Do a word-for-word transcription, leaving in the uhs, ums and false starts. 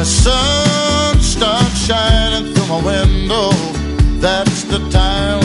the sun starts shining through my window, that's the time